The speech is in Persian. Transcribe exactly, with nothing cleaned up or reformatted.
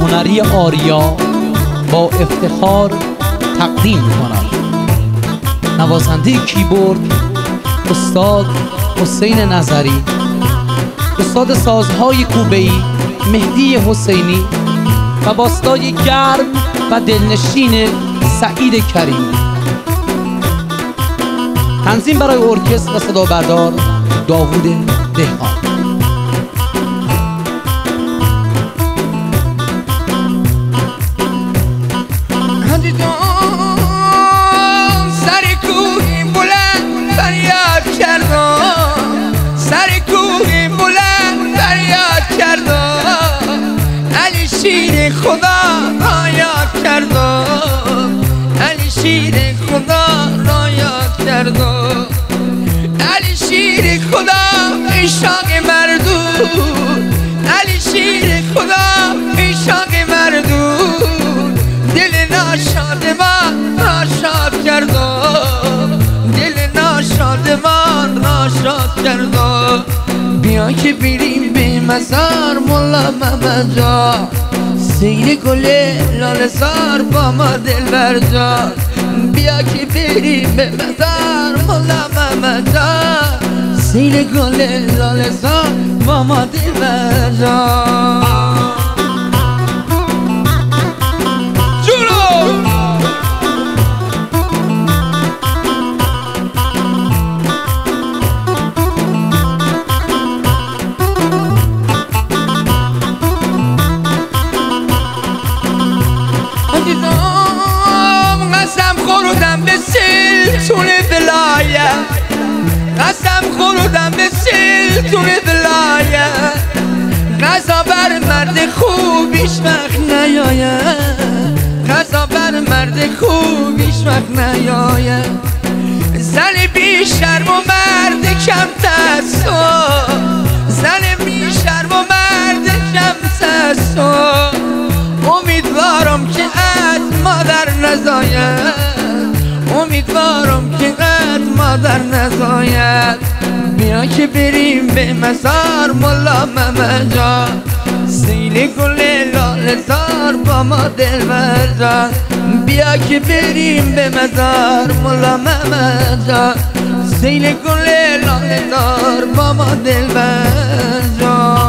هنری آریا با افتخار تقدیم می‌کنم. نوازنده کیبورد استاد حسین نظری، استاد سازهای کوبه‌ای مهدی حسینی و باستای گرم و دلنشین سعید کریمی. تنظیم برای ارکستر و صدا بردار داوود دهقان. سر کوهی بلند فریاد کردم، سر کوهی بلند فریاد کردم، علی شیر خدا را یاد کردم، علی شیر خدا را یاد کردم، علی شیر خدا عشاق مردود، علی شیر خدا عشاق مردود، دل ناشادمان ناشاد کردم، دل ناشادمان ناشاد کردم. بیا که بریم به مزار مولا محمد جان، سیر گل لاله زار با ما دلبر جان، بیا که بریم به مزار مولا محمد جان، سیر گل لاله زار با ما دلبر جان. قسم خوردم به سلطون ولایت، قسم خوردم به سلطون ولایت، قضا بر مرد خوب هیچ وقت نیاید، قضا بر مرد خوب هیچ وقت نیاید. زن بی شرم و مرد کم تصف، زن بی شرم و مرد کم تصف، امیدوارم که از مادر نزاید، امیدوارم که قد مادر نزاید. بیا که بریم به مزار مولا محمد جان، سیل گل لاله زار با ما دلبر جان، بیا که بریم به مزار مولا محمد جان، سیل گل لاله زار با ما دلبر جان.